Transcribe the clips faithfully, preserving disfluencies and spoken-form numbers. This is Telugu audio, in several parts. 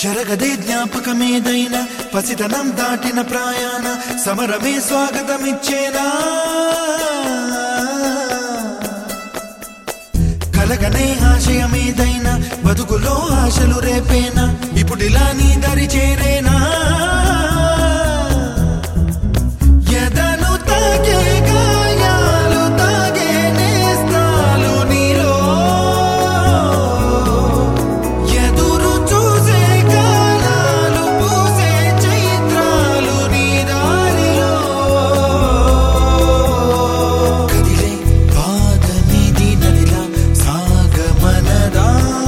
చెరగదే జ్ఞాపకమేదైనా పసితనం దాటిన ప్రయాణ సమరమే స్వాగతమిచ్చేనా కలగనే ఆశయమేదైనా బతుకులో ఆశలు రేపేనా ఇప్పుడిలా నీ దరి చేరేనా ఎదను తాకే గాయాలు తాగే నేస్తాలు నీలో ఎదురు చూసే కాలాలు పూసే చైత్రాలు నీ దారిలో కదిలే పాదమిది నదిలా సాగమనదా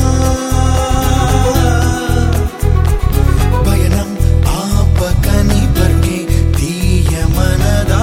పయనం ఆపకని పర్గే తీయమనదా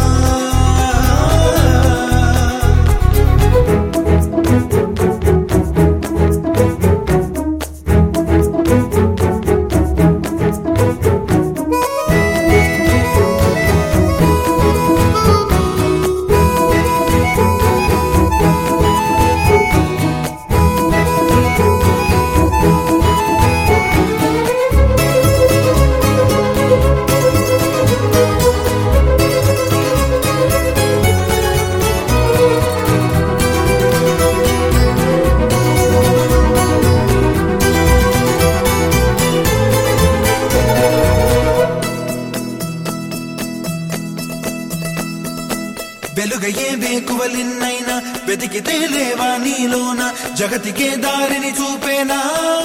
వెలుగయ్యే వేకువలిన్నైనా వెతికితే లేవా నీలోన జగతికే దారిని చూపేనా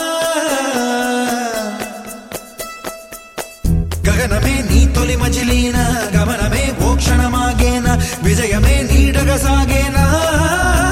గగనమే నీ తొలి మజిలీనా గమనమే ఓ క్షణమాగేనా విజయమే నీడగా సాగేనా